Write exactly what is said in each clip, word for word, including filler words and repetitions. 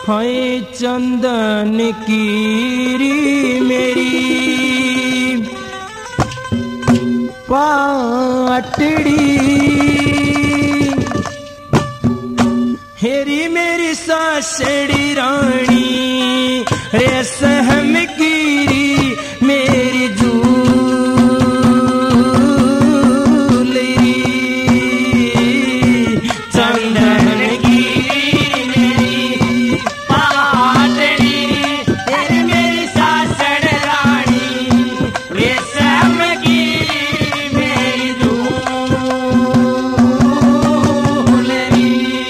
हाय चंदन कीरी मेरी पाटड़ी, हेरी मेरी सासड़ी रानी रे सहम कीरी मेरी झूलरी। चंदन कीरी मेरी पाटड़ी, हेरी मेरी सासड़ रानी रे सहम कीरी मेरी झूलरी।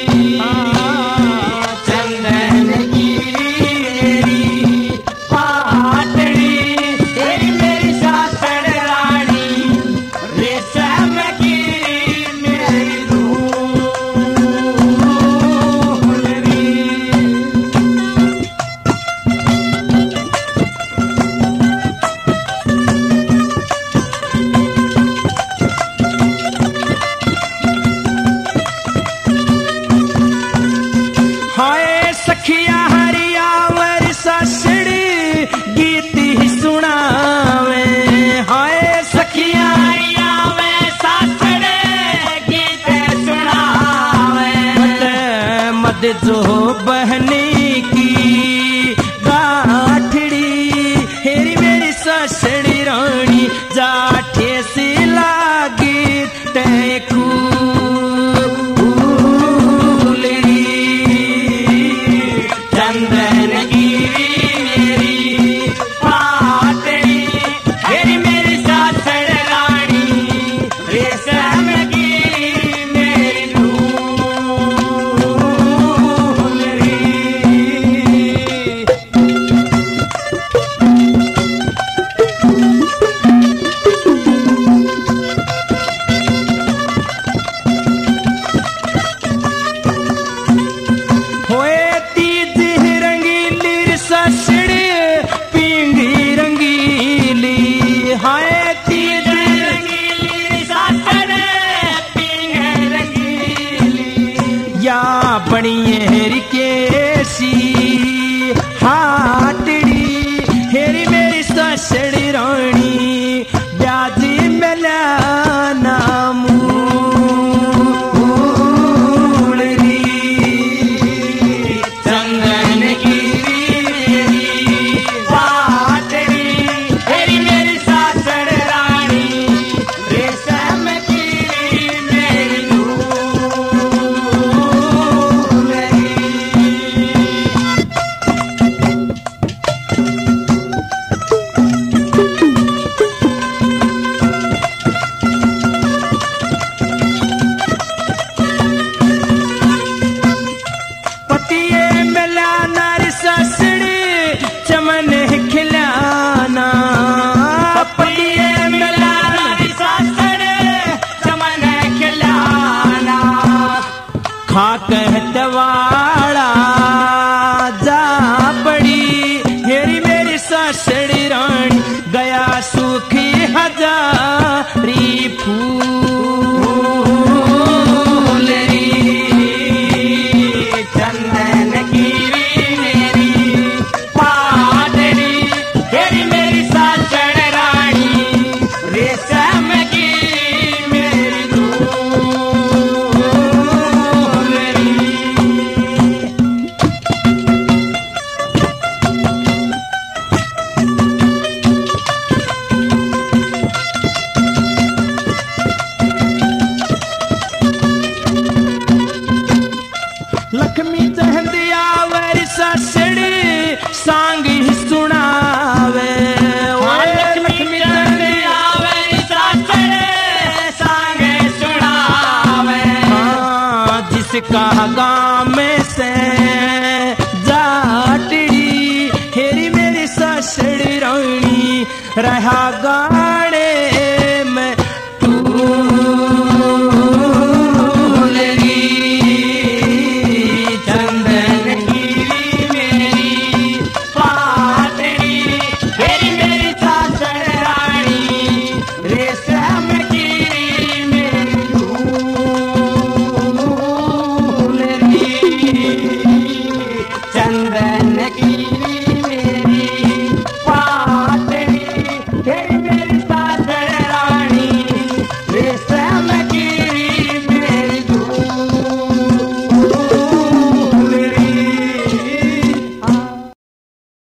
चंदन कीरी मेरी पाटड़ी, हेरी मेरी सासड़ रानी रे सहम कीरी मेरी झूलरी। हाय सखिया हरियावर सासड़ी गीत ही सुनावे, हाय सखिया हरियावर सासड़ी गीत सुनावे। मद मद जो बहने की गाठड़ी, हेरी मेरी सासड़ी रानी जाठे से लागी तैकू चंदन कीरी मेरी पाटड़ी, हेरी मेरी सासड़ रानी रे सहम कीरी मेरी झूलरी। होए तीज रंगीली सासड़ी पिंगी रंगीली, हाय तीज रंगीली सासड़ पिंग रंगीली। या बणियेरी केसी हाटड़ी, हेरी मेरी सासड़ी रानी ब्याजी मिला नामूलरी। चंदन कीरी मेरी पाटड़ी, हेरी मेरी सासड़ रानी रे सहम कीरी मेरी झूलरी। पतिये मिला नार सासड़ी चमन खिलाना, पतिये मिला नार सासड़ी चमन खिलाना। खा कहतवाड़ा जा पड़ी, हेरी मेरी सासड़ी रानी गया सुखी हजारी फूलरी। चंदन कीरी मेरी पाटड़ी, हेरी मेरी सासड़ रानी रे सहम कीरी मेरी झूलरी। लक्ष्मी चहंदिया वरी सासड़ी सांग ही सुनावे, लक्ष्मी चहंदिया वरी सासड़ी सांग सुनावे। हाँ जिसका गाँव में से जाटड़ी, हेरी मेरी सासड़ी रानी रहा गाने में टूलरी। चंदन कीरी मेरी पाटड़ी, हेरी मेरी सासड़ रानी रे सहम कीरी मेरी झूलरी। चंदन